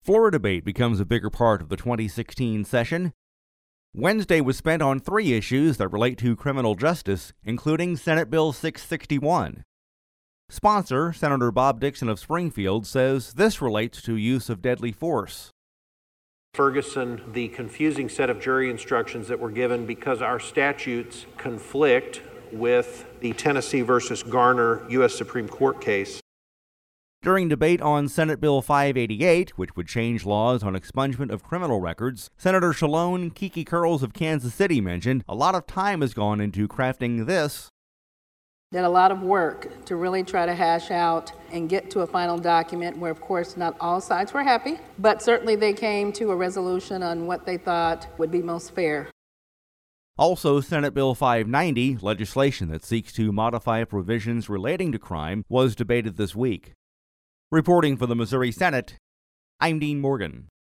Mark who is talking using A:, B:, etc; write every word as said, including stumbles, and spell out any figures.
A: floor debate becomes a bigger part of the twenty sixteen session. Wednesday was spent on three issues that relate to criminal justice, including Senate Bill six sixty-one. Sponsor, Senator Bob Dixon of Springfield, says this relates to use of deadly force.
B: Ferguson, the confusing set of jury instructions that were given because our statutes conflict with the Tennessee versus Garner U S Supreme Court case.
A: During debate on Senate Bill five eighty-eight, which would change laws on expungement of criminal records, Senator Shalone Kiki Curls of Kansas City mentioned a lot of time has gone into crafting this.
C: Did a lot of work to really try to hash out and get to a final document where, of course, not all sides were happy, but certainly they came to a resolution on what they thought would be most fair.
A: Also, Senate Bill five ninety, legislation that seeks to modify provisions relating to crime, was debated this week. Reporting for the Missouri Senate, I'm Dean Morgan.